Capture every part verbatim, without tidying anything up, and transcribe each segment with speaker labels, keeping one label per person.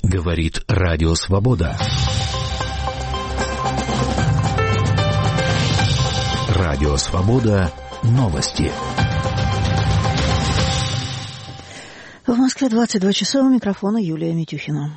Speaker 1: Говорит Радио Свобода. Радио Свобода. Новости.
Speaker 2: В Москве двадцать два часа, у микрофона Юлия Митюхина.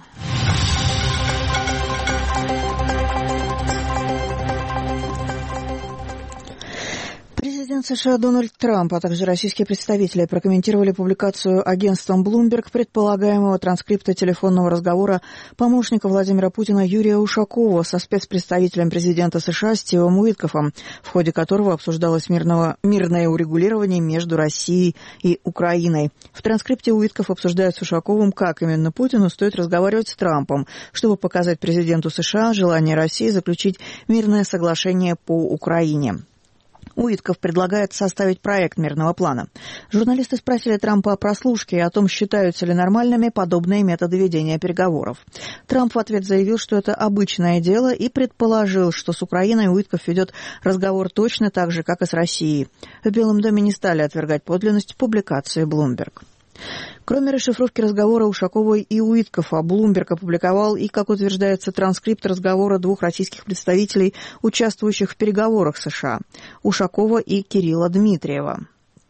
Speaker 2: Президент США Дональд Трамп, а также российские представители прокомментировали публикацию агентством Bloomberg предполагаемого транскрипта телефонного разговора помощника Владимира Путина Юрия Ушакова со спецпредставителем президента США Стивом Уиткофом, в ходе которого обсуждалось мирного, мирное урегулирование между Россией и Украиной. В транскрипте Уиткоф обсуждает с Ушаковым, как именно Путину стоит разговаривать с Трампом, чтобы показать президенту США желание России заключить мирное соглашение по Украине. Уиткоф предлагает составить проект мирного плана. Журналисты спросили Трампа о прослушке и о том, считаются ли нормальными подобные методы ведения переговоров. Трамп в ответ заявил, что это обычное дело, и предположил, что с Украиной Уиткоф ведет разговор точно так же, как и с Россией. В Белом доме не стали отвергать подлинность публикации Bloomberg. Кроме расшифровки разговора Ушакова и Уиткофа, Bloomberg опубликовал и, как утверждается, транскрипт разговора двух российских представителей, участвующих в переговорах США – Ушакова и Кирилла Дмитриева.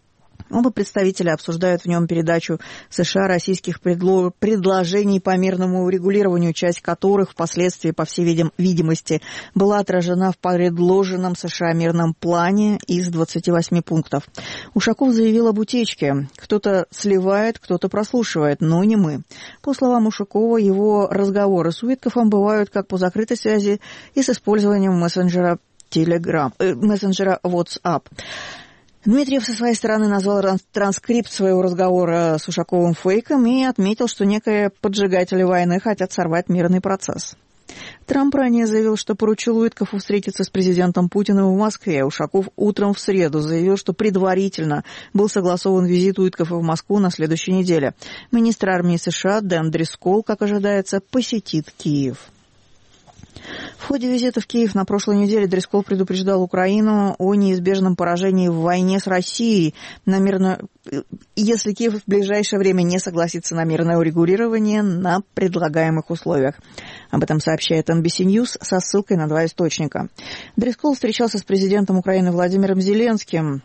Speaker 2: Оба представителя обсуждают в нем передачу США российских предло... предложений по мирному урегулированию, часть которых впоследствии, по всей видим... видимости, была отражена в предложенном США мирном плане из двадцати восьми пунктов. Ушаков заявил об утечке. Кто-то сливает, кто-то прослушивает, но не мы. По словам Ушакова, его разговоры с Уиткофом бывают как по закрытой связи и с использованием мессенджера Telegram, э, мессенджера WhatsApp. Дмитриев со своей стороны назвал транскрипт своего разговора с Ушаковым фейком и отметил, что некие поджигатели войны хотят сорвать мирный процесс. Трамп ранее заявил, что поручил Уиткофу встретиться с президентом Путиным в Москве. Ушаков утром в среду заявил, что предварительно был согласован визит Уиткофа в Москву на следующей неделе. Министр армии США Дэн Дрисколл, как ожидается, посетит Киев. В ходе визита в Киев на прошлой неделе Дрисколл предупреждал Украину о неизбежном поражении в войне с Россией, на мирно... если Киев в ближайшее время не согласится на мирное урегулирование на предлагаемых условиях. Об этом сообщает эн би си News со ссылкой на два источника. Дрисколл встречался с президентом Украины Владимиром Зеленским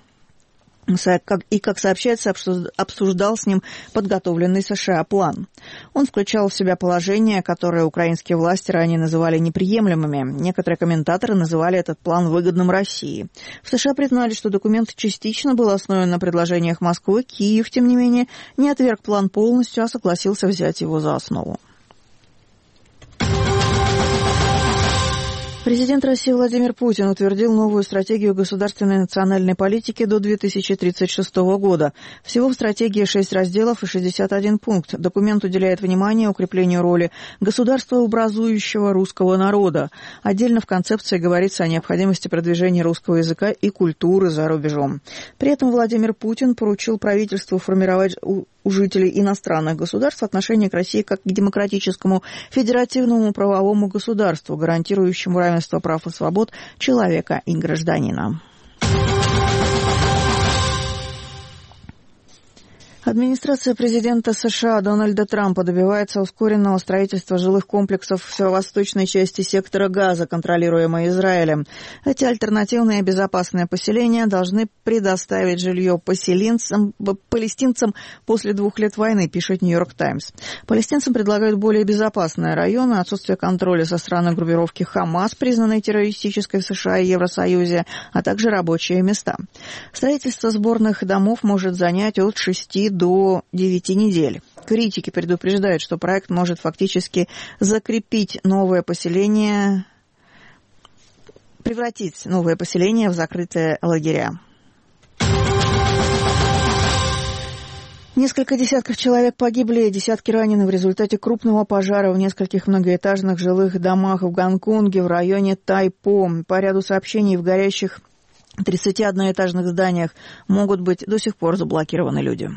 Speaker 2: и, как сообщается, обсуждал с ним подготовленный США план. Он включал в себя положения, которые украинские власти ранее называли неприемлемыми. Некоторые комментаторы называли этот план выгодным России. В США признали, что документ частично был основан на предложениях Москвы. Киев, тем не менее, не отверг план полностью, а согласился взять его за основу. Президент России Владимир Путин утвердил новую стратегию государственной национальной политики до две тысячи тридцать шестого года. Всего в стратегии шесть разделов и шестьдесят один пункт. Документ уделяет внимание укреплению роли государствообразующего русского народа. Отдельно в концепции говорится о необходимости продвижения русского языка и культуры за рубежом. При этом Владимир Путин поручил правительству формировать у жителей иностранных государств отношение к России как к демократическому федеративному правовому государству, гарантирующему равенство прав и свобод человека и гражданина. Администрация президента США Дональда Трампа добивается ускоренного строительства жилых комплексов в восточной части сектора Газа, контролируемой Израилем. Эти альтернативные безопасные поселения должны предоставить жилье поселенцам, палестинцам после двух лет войны, пишет Нью-Йорк Таймс. Палестинцам предлагают более безопасные районы, отсутствие контроля со стороны группировки Хамас, признанной террористической в США и Евросоюзе, а также рабочие места. Строительство сборных домов может занять от шести до девяти недель. Критики предупреждают, что проект может фактически закрепить новое поселение, превратить новое поселение в закрытые лагеря. Несколько десятков человек погибли, десятки ранены в результате крупного пожара в нескольких многоэтажных жилых домах в Гонконге в районе Тайпо. По ряду сообщений в горящих тридцати одноэтажных зданиях могут быть до сих пор заблокированы люди.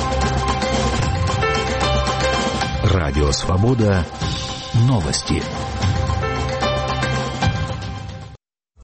Speaker 1: Радио Свобода. Новости.